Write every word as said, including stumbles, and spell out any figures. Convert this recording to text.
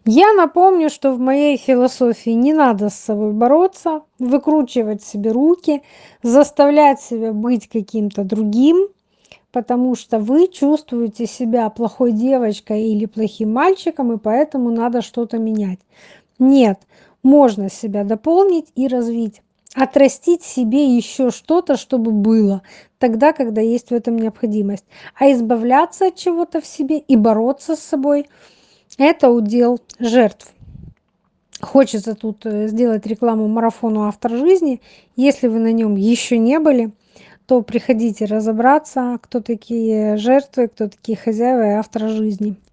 Я напомню, что в моей философии не надо с собой бороться, выкручивать себе руки, заставлять себя быть каким-то другим, потому что вы чувствуете себя плохой девочкой или плохим мальчиком, и поэтому надо что-то менять. Нет, можно себя дополнить и развить, отрастить себе еще что-то, чтобы было тогда, когда есть в этом необходимость. А избавляться от чего-то в себе и бороться с собой– это удел жертв. Хочется тут э, сделать рекламу марафону «Автор жизни». Если вы на нем еще не были, то приходите разобраться, кто такие жертвы, кто такие хозяева и автор жизни.